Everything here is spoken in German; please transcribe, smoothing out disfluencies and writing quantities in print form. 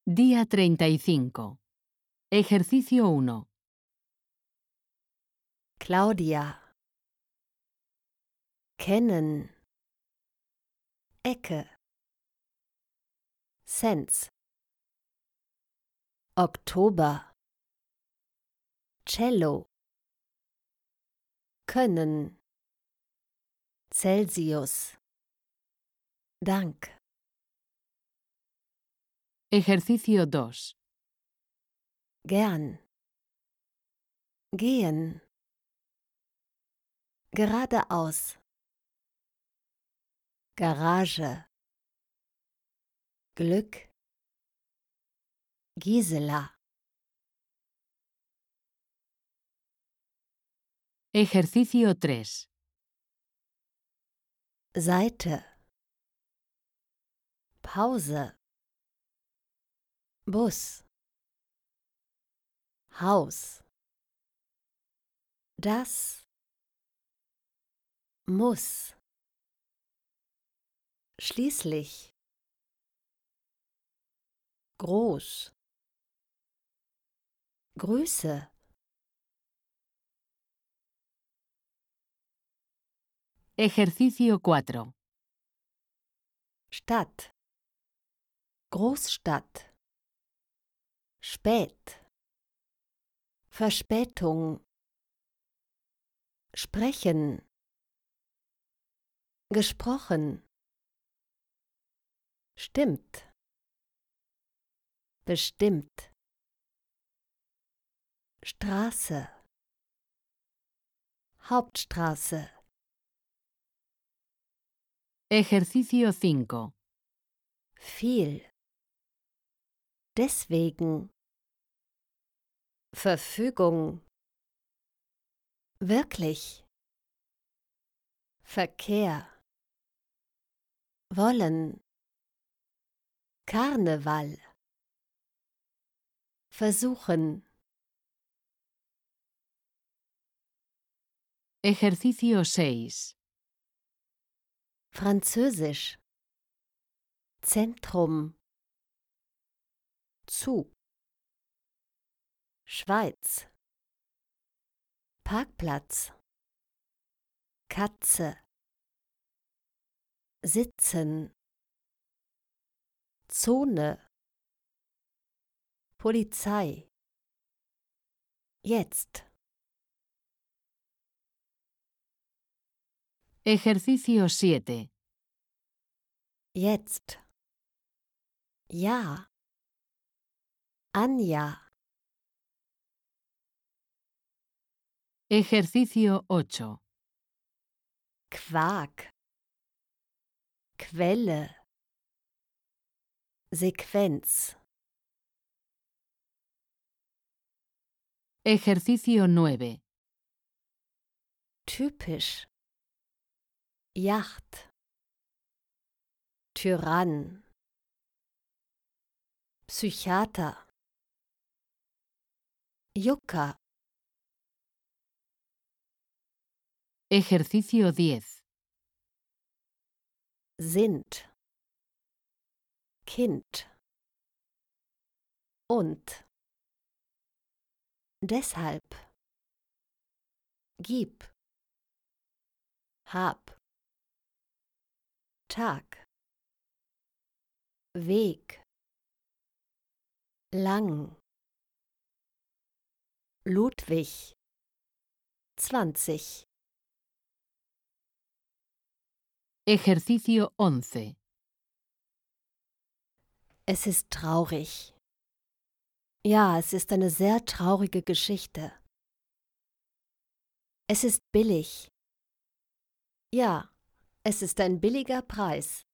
Día 35. Ejercicio 1. Claudia. Kennen. Ecke. Sens. Oktober. Cello. Können. Celsius. Dank. Ejercicio 2. Gern. Gehen. Geradeaus. Garage. Glück. Gisela. Ejercicio 3. Seite. Pause. Bus. Haus. Das. Muss. Schließlich. Groß. Grüße. Ejercicio 4. Stadt. Großstadt. Spät. Verspätung. Sprechen. Gesprochen. Stimmt. Bestimmt. Straße. Hauptstraße. Ejercicio 5. Viel. Deswegen. Verfügung. Wirklich. Verkehr. Wollen. Karneval. Versuchen. Ejercicio 6. Französisch. Zentrum. Zu. Schweiz. Parkplatz. Katze. Sitzen. Zone. Polizei. Jetzt. Ejercicio 7. Jetzt. Ja. Anja. Ejercicio 8. Quark. Quelle. Sequenz. Ejercicio 9. Typisch. Yacht. Tyrann. Psychiater. Yucca. Ejercicio 10. Sind. Kind. Und. Deshalb. Gib. Hab. Tag. Weg. Lang. Ludwig. 20. Ejercicio 11. Es ist traurig. Ja, es ist eine sehr traurige Geschichte. Es ist billig. Ja, es ist ein billiger Preis.